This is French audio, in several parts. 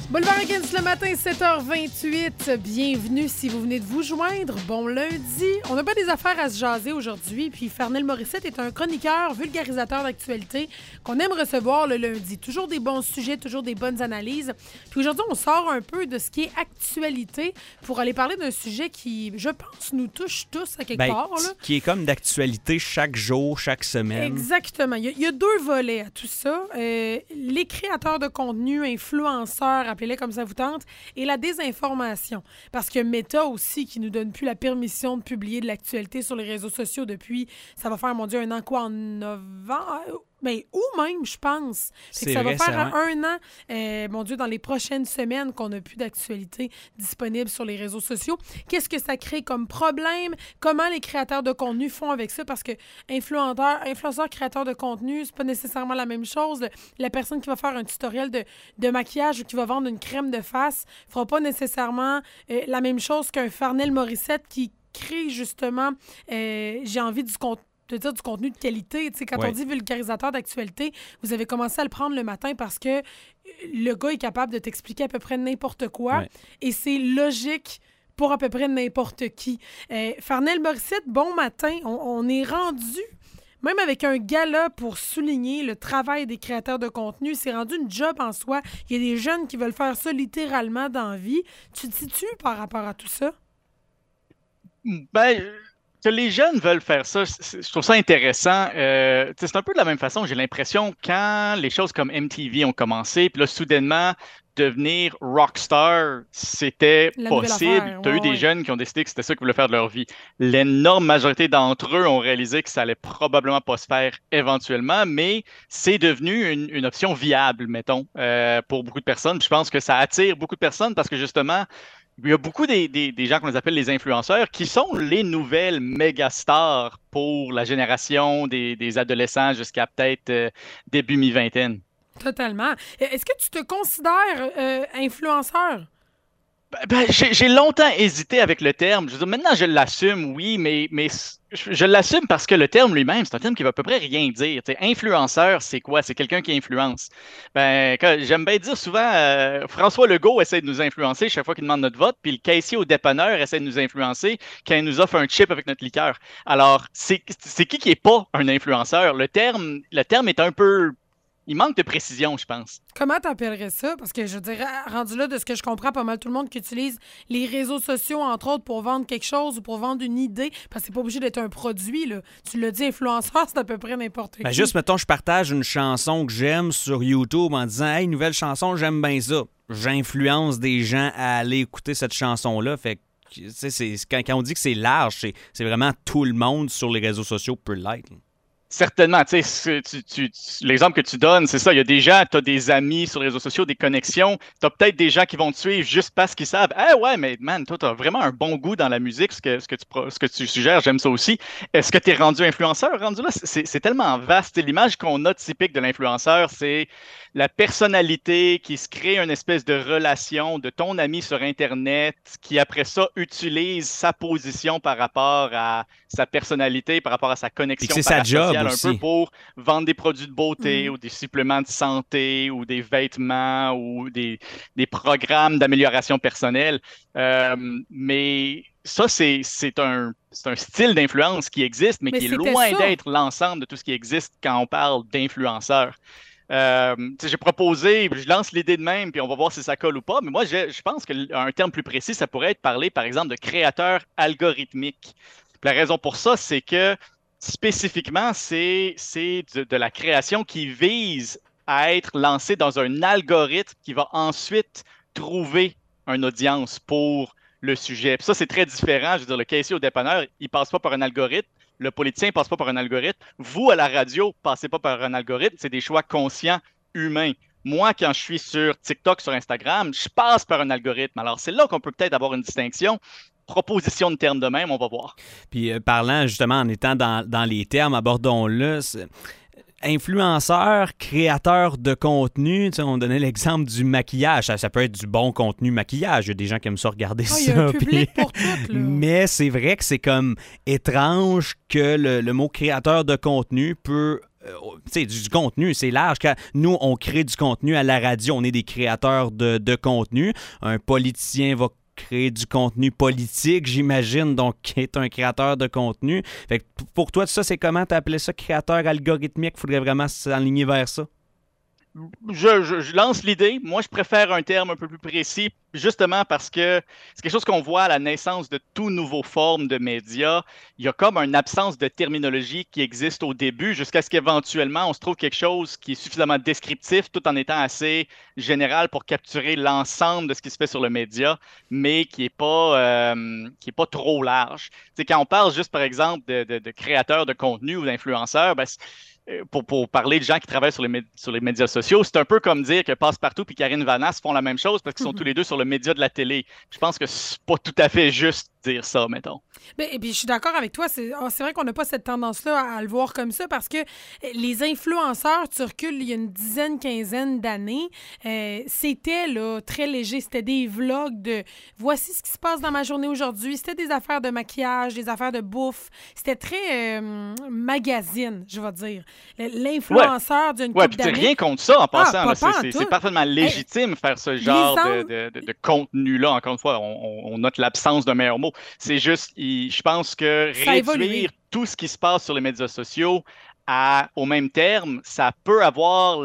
Boulevard Hawkins le matin, 7h28. Bienvenue si vous venez de vous joindre. Bon lundi. On n'a pas des affaires à se jaser aujourd'hui. Puis Farnel Morissette est un chroniqueur, vulgarisateur d'actualité qu'on aime recevoir le lundi. Toujours des bons sujets, toujours des bonnes analyses. Puis aujourd'hui, on sort un peu de ce qui est actualité pour aller parler d'un sujet qui, je pense, nous touche tous à quelque part. Là. Qui est comme d'actualité chaque jour, chaque semaine. Exactement. Il y a deux volets à tout ça. Les créateurs de contenu, influenceurs, appelez-les comme ça vous tente, et la désinformation. Parce que Meta aussi, qui nous donne plus la permission de publier de l'actualité sur les réseaux sociaux depuis, ça va faire, mon Dieu, un an quoi, en novembre? Ou même, je pense. C'est ça vrai, va faire c'est un an, mon Dieu, dans les prochaines semaines qu'on n'a plus d'actualité disponible sur les réseaux sociaux. Qu'est-ce que ça crée comme problème? Comment les créateurs de contenu font avec ça? Parce que influenceur, créateur de contenu, c'est pas nécessairement la même chose. La personne qui va faire un tutoriel de maquillage ou qui va vendre une crème de face fera pas nécessairement la même chose qu'un Farnel Morissette qui crée justement, j'ai envie du contenu, de dire du contenu de qualité. Tu sais, quand on dit vulgarisateur d'actualité, vous avez commencé à le prendre le matin parce que le gars est capable de t'expliquer à peu près n'importe quoi et c'est logique pour à peu près n'importe qui. Farnel Morissette, bon matin. On est rendu, même avec un gala pour souligner le travail des créateurs de contenu, c'est rendu une job en soi. Il y a des jeunes qui veulent faire ça littéralement dans la vie. Tu te situes par rapport à tout ça? Que les jeunes veulent faire ça, je trouve ça intéressant. C'est un peu de la même façon, j'ai l'impression, quand les choses comme MTV ont commencé, puis là, soudainement, devenir rockstar, c'était possible. Tu as eu des jeunes qui ont décidé que c'était ça qu'ils voulaient faire de leur vie. L'énorme majorité d'entre eux ont réalisé que ça allait probablement pas se faire éventuellement, mais c'est devenu une option viable, mettons, pour beaucoup de personnes. Puis je pense que ça attire beaucoup de personnes parce que justement, il y a beaucoup des gens qu'on appelle les influenceurs qui sont les nouvelles méga stars pour la génération des adolescents jusqu'à peut-être début mi-vingtaine. Totalement. Est-ce que tu te considères influenceur? J'ai longtemps hésité avec le terme. Je veux dire, maintenant, je l'assume, oui, mais je l'assume parce que le terme lui-même, c'est un terme qui va à peu près rien dire. T'sais, influenceur, c'est quoi? C'est quelqu'un qui influence. J'aime bien dire souvent, François Legault essaie de nous influencer chaque fois qu'il demande notre vote, puis le caissier au dépanneur essaie de nous influencer quand il nous offre un chip avec notre liqueur. Alors, c'est qui est pas un influenceur? Le terme est un peu... Il manque de précision, je pense. Comment t'appellerais ça? Parce que je dirais, rendu là, de ce que je comprends, pas mal tout le monde qui utilise les réseaux sociaux, entre autres, pour vendre quelque chose ou pour vendre une idée, parce que c'est pas obligé d'être un produit, là. Tu l'as dit, influenceur, c'est à peu près n'importe qui. Juste, mettons, je partage une chanson que j'aime sur YouTube en disant « Hey, nouvelle chanson, j'aime bien ça ». J'influence des gens à aller écouter cette chanson-là, fait que quand on dit que c'est large, c'est vraiment tout le monde sur les réseaux sociaux peut l'être. Certainement, tu sais, l'exemple que tu donnes, c'est ça, il y a des gens, tu as des amis sur les réseaux sociaux, des connexions, tu as peut-être des gens qui vont te suivre juste parce qu'ils savent « Ah ouais, mais man, toi, tu as vraiment un bon goût dans la musique, ce que tu suggères, j'aime ça aussi. Est-ce que tu es rendu influenceur? Rendu là, c'est tellement vaste. L'image qu'on a typique de l'influenceur, c'est la personnalité qui se crée une espèce de relation de ton ami sur Internet qui, après ça, utilise sa position par rapport à sa personnalité, par rapport à sa connexion parasociale, un peu pour vendre des produits de beauté ou des suppléments de santé ou des vêtements ou des programmes d'amélioration personnelle. Mais ça, c'est un style d'influence qui existe, mais qui est loin d'être l'ensemble de tout ce qui existe quand on parle d'influenceurs. J'ai proposé, je lance l'idée de même, puis on va voir si ça colle ou pas, mais moi, je pense qu'un terme plus précis, ça pourrait être parler, par exemple, de créateur algorithmique. Puis la raison pour ça, c'est que spécifiquement, c'est de la création qui vise à être lancée dans un algorithme qui va ensuite trouver une audience pour le sujet. Puis ça, c'est très différent. Je veux dire, le caissier au dépanneur, il ne passe pas par un algorithme. Le politicien ne passe pas par un algorithme. Vous, à la radio, ne passez pas par un algorithme. C'est des choix conscients, humains. Moi, quand je suis sur TikTok, sur Instagram, je passe par un algorithme. Alors, c'est là qu'on peut peut-être avoir une distinction. Proposition de termes de même, on va voir. Puis, parlant justement, en étant dans les termes, abordons-le. Influenceur, créateur de contenu, on donnait l'exemple du maquillage. Ça peut être du bon contenu maquillage. Il y a des gens qui aiment ça regarder ça. Il y a un public pour tout, là. Mais c'est vrai que c'est comme étrange que le mot créateur de contenu peut tu sais, du contenu, c'est large. Quand nous, on crée du contenu à la radio, on est des créateurs de contenu. Un politicien va créer du contenu politique, j'imagine, donc qui est un créateur de contenu. Fait que pour toi, ça, c'est comment tu appelais ça, créateur algorithmique? Il faudrait vraiment s'aligner vers ça? Je lance l'idée. Moi, je préfère un terme un peu plus précis, justement parce que c'est quelque chose qu'on voit à la naissance de tout nouveau forme de médias. Il y a comme une absence de terminologie qui existe au début, jusqu'à ce qu'éventuellement, on se trouve quelque chose qui est suffisamment descriptif, tout en étant assez général pour capturer l'ensemble de ce qui se fait sur le média, mais qui est pas trop large. Tu sais, quand on parle juste, par exemple, de créateurs de contenu ou d'influenceurs, ben, pour parler de gens qui travaillent sur les médias sociaux, c'est un peu comme dire que Passepartout et Karine Vanasse font la même chose parce qu'ils sont tous les deux sur le média de la télé. Je pense que c'est pas tout à fait juste dire ça, mettons. Ben, et puis je suis d'accord avec toi. C'est vrai qu'on n'a pas cette tendance-là à le voir comme ça parce que les influenceurs, tu recules il y a une dizaine, quinzaine d'années, c'était là, très léger. C'était des vlogs de voici ce qui se passe dans ma journée aujourd'hui. C'était des affaires de maquillage, des affaires de bouffe. C'était très magazine, je vais dire. L'influenceur d'une couple d'années. Rien contre ça en passant. C'est parfaitement légitime faire ce genre de contenu-là. Encore une fois, on note l'absence d'un meilleur mot. C'est juste, je pense que réduire tout ce qui se passe sur les médias sociaux au même terme, ça peut avoir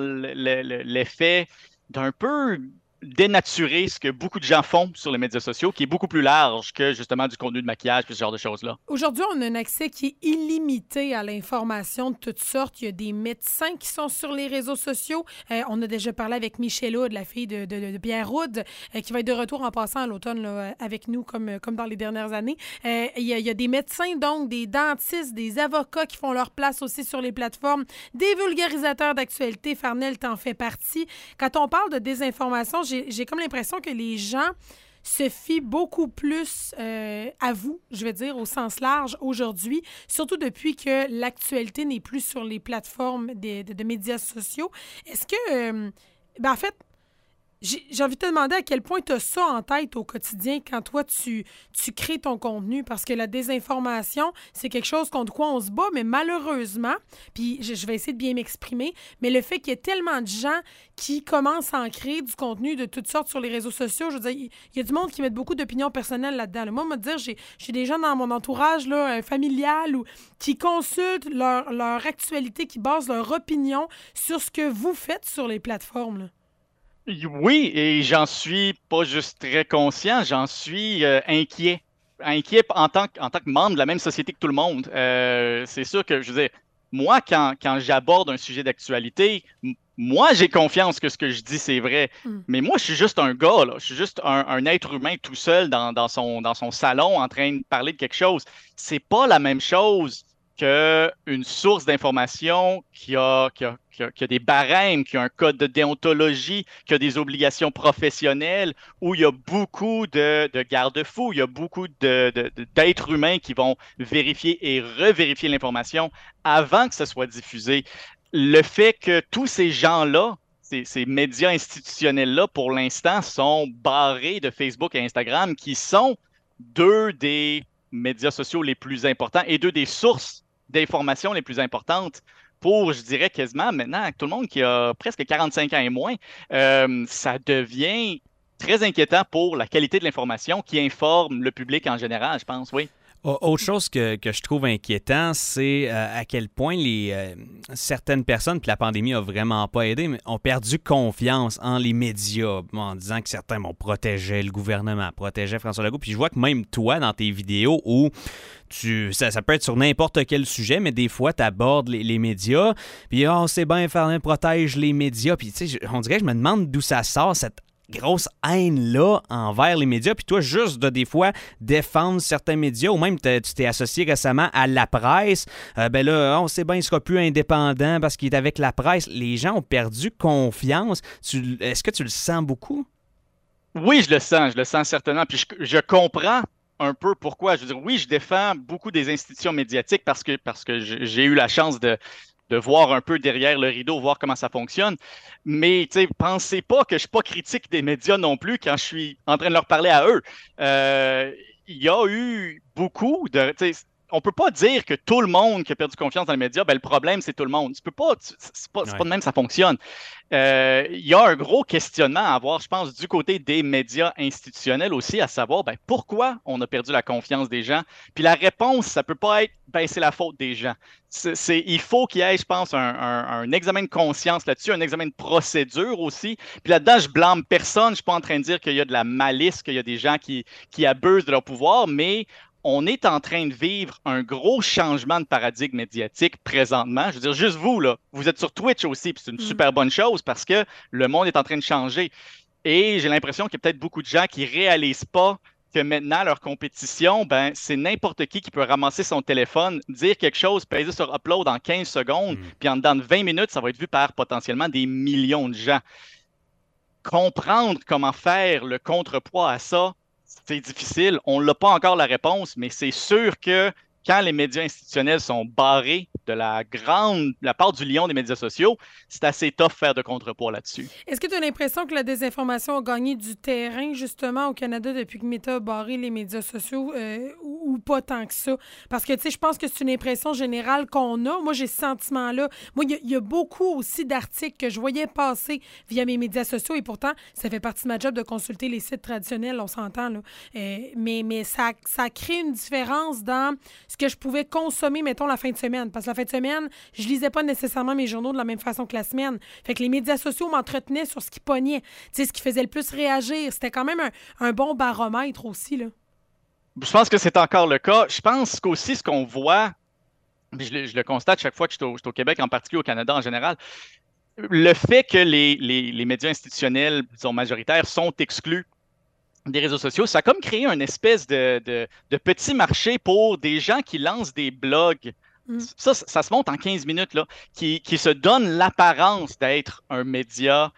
l'effet d'un peu dénaturer ce que beaucoup de gens font sur les médias sociaux, qui est beaucoup plus large que justement du contenu de maquillage et ce genre de choses-là. Aujourd'hui, on a un accès qui est illimité à l'information de toutes sortes. Il y a des médecins qui sont sur les réseaux sociaux. On a déjà parlé avec Michel Houd, la fille de Pierre Houd, qui va être de retour en passant à l'automne là, avec nous, comme dans les dernières années. Il y a des médecins, donc des dentistes, des avocats qui font leur place aussi sur les plateformes, des vulgarisateurs d'actualité. Farnell t'en fait partie. Quand on parle de désinformation, j'ai comme l'impression que les gens se fient beaucoup plus à vous, je veux dire, au sens large aujourd'hui, surtout depuis que l'actualité n'est plus sur les plateformes de médias sociaux. Est-ce que, en fait, j'ai envie de te demander à quel point tu as ça en tête au quotidien quand toi, tu crées ton contenu, parce que la désinformation, c'est quelque chose contre quoi on se bat, mais malheureusement, puis je vais essayer de bien m'exprimer, mais le fait qu'il y ait tellement de gens qui commencent à en créer du contenu de toutes sortes sur les réseaux sociaux, je veux dire, il y a du monde qui met beaucoup d'opinions personnelles là-dedans. Là. Moi, me dire, j'ai des gens dans mon entourage là, familial qui consultent leur actualité, qui basent leur opinion sur ce que vous faites sur les plateformes, là. Oui, et j'en suis pas juste très conscient, j'en suis inquiet. Inquiet en tant que membre de la même société que tout le monde. C'est sûr que, je veux dire, moi, quand j'aborde un sujet d'actualité, moi, j'ai confiance que ce que je dis, c'est vrai. Mais moi, je suis juste un gars, là. Je suis juste un être humain tout seul dans son salon en train de parler de quelque chose. C'est pas la même chose qu'une source d'information qui a des barèmes, qui a un code de déontologie, qui a des obligations professionnelles, où il y a beaucoup de garde-fous, il y a beaucoup d'êtres humains qui vont vérifier et revérifier l'information avant que ce soit diffusé. Le fait que tous ces gens-là, ces médias institutionnels-là, pour l'instant, sont barrés de Facebook et Instagram, qui sont deux des médias sociaux les plus importants et deux des sources d'informations les plus importantes pour, je dirais, quasiment maintenant, tout le monde qui a presque 45 ans et moins, ça devient très inquiétant pour la qualité de l'information qui informe le public en général, je pense, oui. Autre chose que je trouve inquiétant, c'est à quel point certaines personnes, puis la pandémie a vraiment pas aidé, mais ont perdu confiance en les médias, en disant que certains protégeaient le gouvernement, protégeaient François Legault. Puis je vois que même toi, dans tes vidéos, où ça peut être sur n'importe quel sujet, mais des fois, tu abordes les médias, puis c'est bien, Farnell protège les médias. Puis tu sais, on dirait que je me demande d'où ça sort, cette grosse haine-là envers les médias, puis toi, juste de des fois défendre certains médias, ou même tu t'es associé récemment à la presse, ben là, on sait bien, il sera plus indépendant parce qu'il est avec la presse. Les gens ont perdu confiance. Est-ce que tu le sens beaucoup? Oui, je le sens certainement, puis je comprends un peu pourquoi. Je veux dire, oui, je défends beaucoup des institutions médiatiques parce que j'ai eu la chance de voir un peu derrière le rideau, voir comment ça fonctionne. Mais, tu sais, pensez pas que je suis pas critique des médias non plus quand je suis en train de leur parler à eux. Il y a eu beaucoup de... on peut pas dire que tout le monde qui a perdu confiance dans les médias, ben, le problème, c'est tout le monde. Tu peux pas, c'est pas de même ça fonctionne. Il y a un gros questionnement à avoir, je pense, du côté des médias institutionnels aussi, à savoir ben, pourquoi on a perdu la confiance des gens. Puis la réponse, ça peut pas être ben, c'est la faute des gens. Il faut qu'il y ait, je pense, un examen de conscience là-dessus, un examen de procédure aussi. Puis là-dedans, je blâme personne. Je suis pas en train de dire qu'il y a de la malice, qu'il y a des gens qui abusent de leur pouvoir, mais on est en train de vivre un gros changement de paradigme médiatique présentement. Je veux dire, juste vous, là, vous êtes sur Twitch aussi, puis c'est une super bonne chose parce que le monde est en train de changer. Et j'ai l'impression qu'il y a peut-être beaucoup de gens qui ne réalisent pas que maintenant, leur compétition, ben, c'est n'importe qui peut ramasser son téléphone, dire quelque chose, peser sur Upload en 15 secondes, puis en dedans de 20 minutes, ça va être vu par potentiellement des millions de gens. Comprendre comment faire le contrepoids à ça, c'est difficile. On n'a pas encore la réponse, mais c'est sûr que quand les médias institutionnels sont barrés de la part du lion des médias sociaux, c'est assez tough faire de contrepoids là-dessus. Est-ce que tu as l'impression que la désinformation a gagné du terrain, justement, au Canada depuis que Meta a barré les médias sociaux ou pas tant que ça? Parce que, tu sais, je pense que c'est une impression générale qu'on a. Moi, j'ai ce sentiment-là. Moi, il y a beaucoup aussi d'articles que je voyais passer via mes médias sociaux et pourtant, ça fait partie de ma job de consulter les sites traditionnels, on s'entend, là. Mais ça crée une différence dans ce que je pouvais consommer, mettons, la fin de semaine. Parce que la fin de semaine, je lisais pas nécessairement mes journaux de la même façon que la semaine. Fait que les médias sociaux m'entretenaient sur ce qui pognait. Tu sais, ce qui faisait le plus réagir. C'était quand même un bon baromètre aussi, là. Je pense que c'est encore le cas. Je pense qu'aussi, ce qu'on voit, puis je le constate chaque fois que je suis au Québec, en particulier au Canada en général, le fait que les médias institutionnels, disons majoritaires, sont exclus des réseaux sociaux, ça a comme créé une espèce de petit marché pour des gens qui lancent des blogs. Ça se monte en 15 minutes, là, qui se donnent l'apparence d'être un média,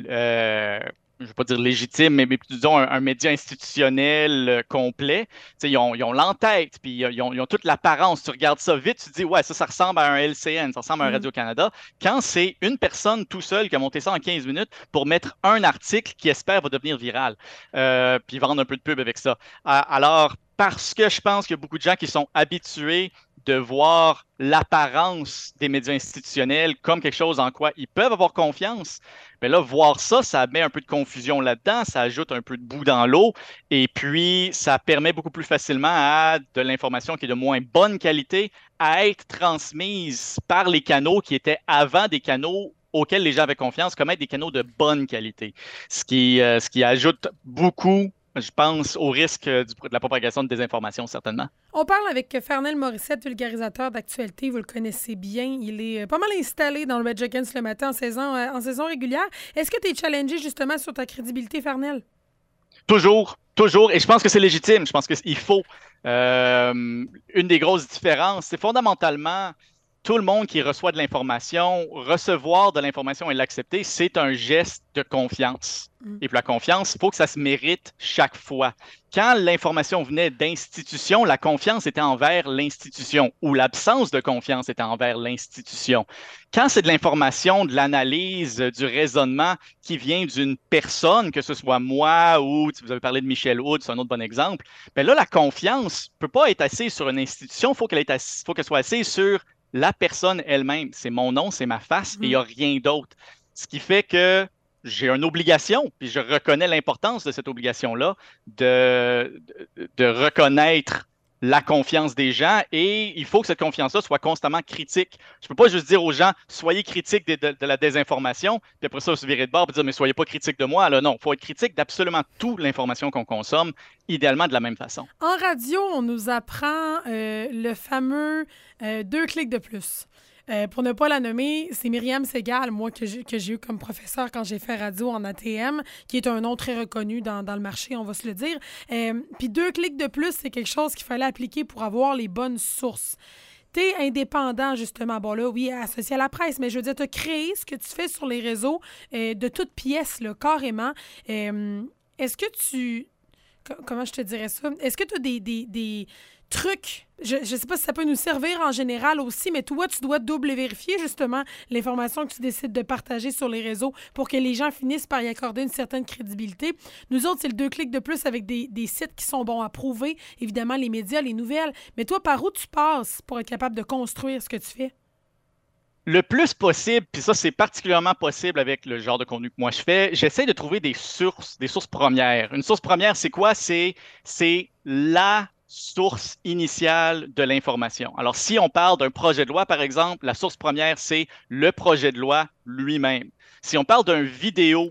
je ne vais pas dire légitime, mais disons un média institutionnel complet. Ils ont l'entête, puis ils ont toute l'apparence. Tu regardes ça vite, tu te dis, ouais, ça ressemble à un LCN, ça ressemble à un Radio-Canada. Quand c'est une personne tout seul qui a monté ça en 15 minutes pour mettre un article qui espère va devenir viral, puis vendre un peu de pub avec ça. Alors, parce que je pense qu'il y a beaucoup de gens qui sont habitués de voir l'apparence des médias institutionnels comme quelque chose en quoi ils peuvent avoir confiance, mais là, voir ça, ça met un peu de confusion là-dedans, ça ajoute un peu de boue dans l'eau, et puis ça permet beaucoup plus facilement à de l'information qui est de moins bonne qualité à être transmise par les canaux qui étaient avant des canaux auxquels les gens avaient confiance, comme être des canaux de bonne qualité. Ce qui ajoute beaucoup, je pense, au risque de la propagation de désinformation, certainement. On parle avec Fernel Morissette, vulgarisateur d'actualité. Vous le connaissez bien. Il est pas mal installé dans le Red Jackets le matin en saison régulière. Est-ce que tu es challengé justement sur ta crédibilité, Fernel? Toujours. Et je pense que c'est légitime. Je pense qu'il faut. Une des grosses différences, c'est fondamentalement tout le monde qui reçoit de l'information, recevoir de l'information et l'accepter, c'est un geste de confiance. Et puis la confiance, il faut que ça se mérite chaque fois. Quand l'information venait d'institutions, la confiance était envers l'institution ou l'absence de confiance était envers l'institution. Quand c'est de l'information, de l'analyse, du raisonnement qui vient d'une personne, que ce soit moi ou vous avez parlé de Michel Hood, c'est un autre bon exemple, bien là, la confiance ne peut pas être assise sur une institution, il faut qu'elle soit assise sur la personne elle-même. C'est mon nom, c'est ma face et il n'y a rien d'autre. Ce qui fait que j'ai une obligation, puis je reconnais l'importance de cette obligation-là, de reconnaître la confiance des gens et il faut que cette confiance-là soit constamment critique. Je ne peux pas juste dire aux gens, soyez critiques de la désinformation, puis après ça, se virer de bord et dire, mais soyez pas critiques de moi. Là, non, il faut être critique d'absolument toute l'information qu'on consomme, idéalement de la même façon. En radio, on nous apprend le fameux 2 clics de plus. Pour ne pas la nommer, c'est Myriam Segal, moi, que j'ai eu comme professeur quand j'ai fait radio en ATM, qui est un nom très reconnu dans le marché, on va se le dire. Puis 2 clics de plus, c'est quelque chose qu'il fallait appliquer pour avoir les bonnes sources. T'es indépendant, justement. Bon, là, oui, associé à la presse, mais je veux dire, t'as créé ce que tu fais sur les réseaux de toutes pièces, là, carrément. Est-ce que tu... Comment je te dirais ça? Est-ce que tu as trucs? Je ne sais pas si ça peut nous servir en général aussi, mais toi, tu dois double vérifier justement l'information que tu décides de partager sur les réseaux pour que les gens finissent par y accorder une certaine crédibilité. Nous autres, c'est le 2 clics de plus avec des sites qui sont bons à prouver, évidemment les médias, les nouvelles. Mais toi, par où tu passes pour être capable de construire ce que tu fais? Le plus possible, puis ça, c'est particulièrement possible avec le genre de contenu que moi je fais, j'essaie de trouver des sources premières. Une source première, c'est quoi? C'est la source initiale de l'information. Alors, si on parle d'un projet de loi, par exemple, la source première, c'est le projet de loi lui-même. Si on parle d'un vidéo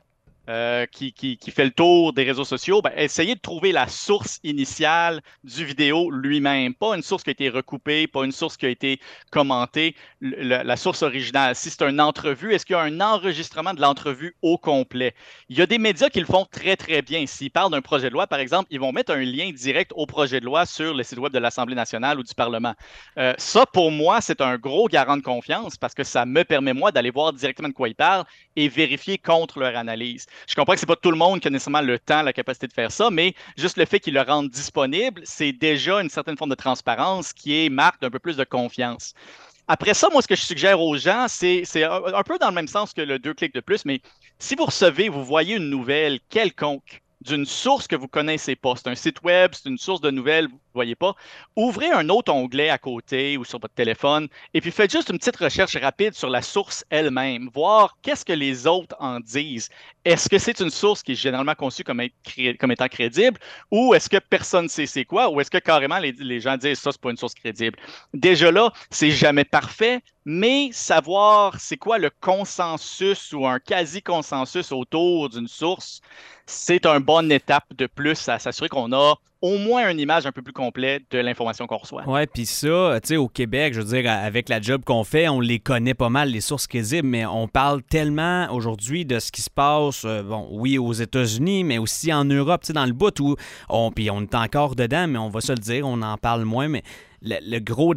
qui fait le tour des réseaux sociaux, ben, essayez de trouver la source initiale du vidéo lui-même. Pas une source qui a été recoupée, pas une source qui a été commentée, la source originale. Si c'est une entrevue, est-ce qu'il y a un enregistrement de l'entrevue au complet? Il y a des médias qui le font très, très bien. S'ils parlent d'un projet de loi, par exemple, ils vont mettre un lien direct au projet de loi sur le site web de l'Assemblée nationale ou du Parlement. Ça, pour moi, c'est un gros garant de confiance parce que ça me permet, moi, d'aller voir directement de quoi ils parlent et vérifier contre leur analyse. Je comprends que c'est pas tout le monde qui a nécessairement le temps, la capacité de faire ça, mais juste le fait qu'ils le rendent disponible, c'est déjà une certaine forme de transparence qui est marque d'un peu plus de confiance. Après ça, moi, ce que je suggère aux gens, c'est un peu dans le même sens que le 2 clics de plus, mais si vous voyez une nouvelle quelconque d'une source que vous ne connaissez pas, c'est un site web, c'est une source de nouvelles, vous ne voyez pas, ouvrez un autre onglet à côté ou sur votre téléphone et puis faites juste une petite recherche rapide sur la source elle-même, voir qu'est-ce que les autres en disent. Est-ce que c'est une source qui est généralement conçue comme étant crédible ou est-ce que personne ne sait c'est quoi ou est-ce que carrément les gens disent ça, c'est pas une source crédible? Déjà là, c'est jamais parfait, mais savoir c'est quoi le consensus ou un quasi-consensus autour d'une source, c'est une bonne étape de plus à s'assurer qu'on a au moins une image un peu plus complète de l'information qu'on reçoit. Ouais, puis ça, tu sais, au Québec, je veux dire, avec la job qu'on fait, on les connaît pas mal, les sources crédibles, mais on parle tellement aujourd'hui de ce qui se passe, bon, oui, aux États-Unis, mais aussi en Europe, tu sais, dans le bout où puis on est encore dedans, mais on va se le dire, on en parle moins, mais le gros de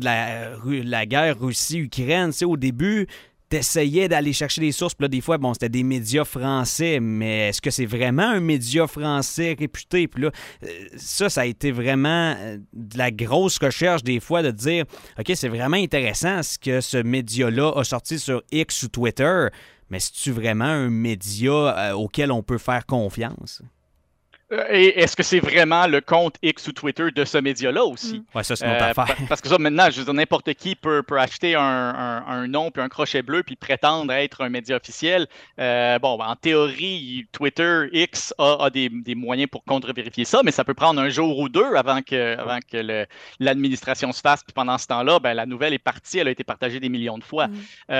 la guerre Russie-Ukraine, tu sais, au début, t'essayais d'aller chercher des sources, puis là, des fois, bon, c'était des médias français, mais est-ce que c'est vraiment un média français réputé? Puis là, ça a été vraiment de la grosse recherche, des fois, de dire, OK, c'est vraiment intéressant ce que ce média-là a sorti sur X ou Twitter, mais c'est-tu vraiment un média auquel on peut faire confiance? Et est-ce que c'est vraiment le compte X ou Twitter de ce média-là aussi? Ouais, ça, c'est une autre affaire. Parce que ça, maintenant, je veux dire, n'importe qui peut acheter un nom puis un crochet bleu puis prétendre être un média officiel. Bon, en théorie, Twitter, X a des moyens pour contre-vérifier ça, mais ça peut prendre un jour ou deux avant que l'administration se fasse. Puis pendant ce temps-là, ben, la nouvelle est partie, elle a été partagée des millions de fois.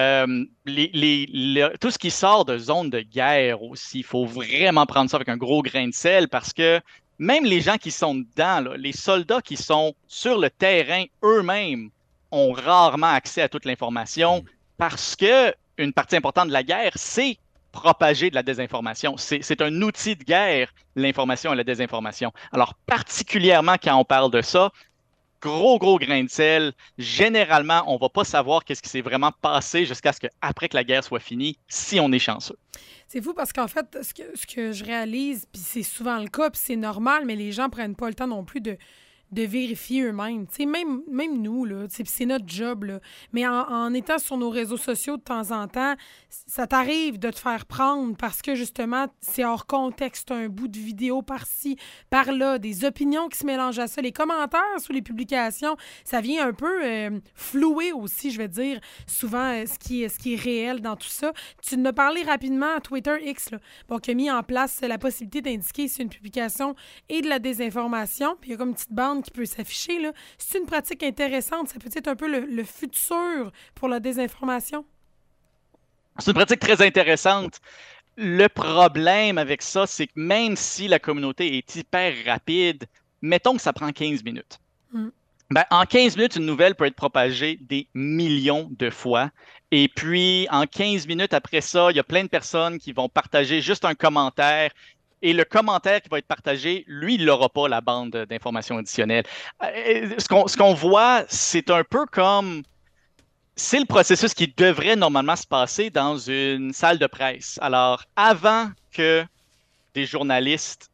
Tout ce qui sort de zone de guerre aussi, il faut vraiment prendre ça avec un gros grain de sel parce que même les gens qui sont dedans, là, les soldats qui sont sur le terrain eux-mêmes ont rarement accès à toute l'information parce que une partie importante de la guerre, c'est propager de la désinformation. C'est un outil de guerre, l'information et la désinformation. Alors, particulièrement quand on parle de ça, gros grain de sel. Généralement, on ne va pas savoir qu'est-ce qui s'est vraiment passé jusqu'à ce qu'après que la guerre soit finie, si on est chanceux. C'est fou parce qu'en fait, ce que je réalise, puis c'est souvent le cas, puis c'est normal, mais les gens ne prennent pas le temps non plus de vérifier eux-mêmes. Tu sais, même nous, là, c'est notre job, là. Mais en étant sur nos réseaux sociaux de temps en temps, ça t'arrive de te faire prendre parce que, justement, c'est hors contexte, un bout de vidéo par-ci, par-là, des opinions qui se mélangent à ça. Les commentaires sous les publications, ça vient un peu flouer aussi, je vais dire, souvent ce qui est réel dans tout ça. Tu en as parlé rapidement à Twitter X, là, bon, qui a mis en place la possibilité d'indiquer si une publication est de la désinformation, puis il y a comme une petite bande qui peut s'afficher, là. C'est une pratique intéressante. Ça peut être un peu le futur pour la désinformation. C'est une pratique très intéressante. Le problème avec ça, c'est que même si la communauté est hyper rapide, mettons que ça prend 15 minutes. Ben, en 15 minutes, une nouvelle peut être propagée des millions de fois. Et puis, en 15 minutes après ça, il y a plein de personnes qui vont partager juste un commentaire. Et le commentaire qui va être partagé, lui, il n'aura pas la bande d'informations additionnelle. Ce qu'on voit, c'est un peu comme... C'est le processus qui devrait normalement se passer dans une salle de presse. Alors, avant que des journalistes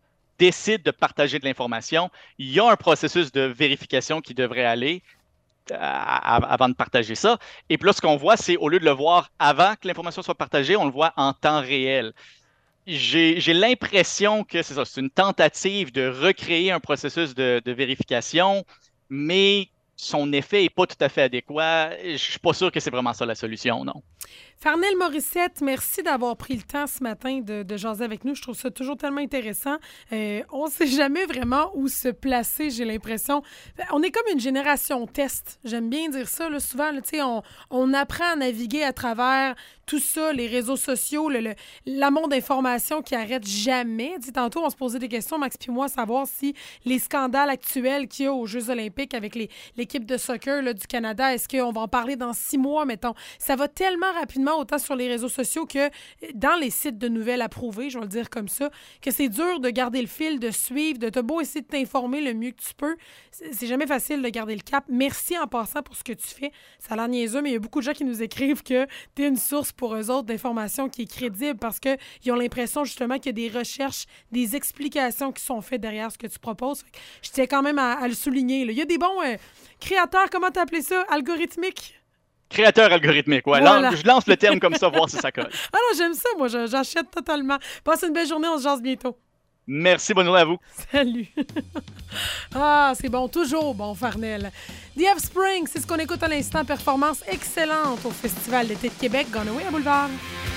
décide de partager de l'information, il y a un processus de vérification qui devrait aller avant de partager ça. Et puis là, ce qu'on voit, c'est au lieu de le voir avant que l'information soit partagée, on le voit en temps réel. J'ai l'impression que c'est ça, c'est une tentative de recréer un processus de vérification, mais son effet n'est pas tout à fait adéquat. Je ne suis pas sûr que c'est vraiment ça la solution, non. Farnell Morissette, merci d'avoir pris le temps ce matin de jaser avec nous. Je trouve ça toujours tellement intéressant. On ne sait jamais vraiment où se placer, j'ai l'impression. On est comme une génération test. J'aime bien dire ça. Là, souvent, là, on apprend à naviguer à travers tout ça, les réseaux sociaux, l'amour d'informations qui n'arrête jamais. Tantôt, on se posait des questions, Max puis moi, savoir si les scandales actuels qu'il y a aux Jeux olympiques avec l'équipe de soccer là, du Canada, est-ce qu'on va en parler dans 6 mois, mettons? Ça va tellement rapidement, autant sur les réseaux sociaux que dans les sites de nouvelles approuvés, je vais le dire comme ça, que c'est dur de garder le fil, de suivre, de t'as beau essayer de t'informer le mieux que tu peux. C'est jamais facile de garder le cap. Merci en passant pour ce que tu fais. Ça a l'air niaiseux, mais il y a beaucoup de gens qui nous écrivent que tu es une source pour eux autres d'informations qui est crédible parce qu'ils ont l'impression justement qu'il y a des recherches, des explications qui sont faites derrière ce que tu proposes. Je tiens quand même à le souligner. Là. Il y a des bons créateurs, comment t'appelais ça? Algorithmiques? Créateur algorithmique, ouais. Voilà. Je lance le terme comme ça, voir si ça colle. Ah non, j'aime ça, moi, j'achète totalement. Passe une belle journée, on se jase bientôt. Merci, bonne journée à vous. Salut. Ah, c'est bon, toujours bon, Farnell. The Offspring, c'est ce qu'on écoute à l'instant. Performance excellente au Festival d'été de Québec, Gone Away à Boulevard.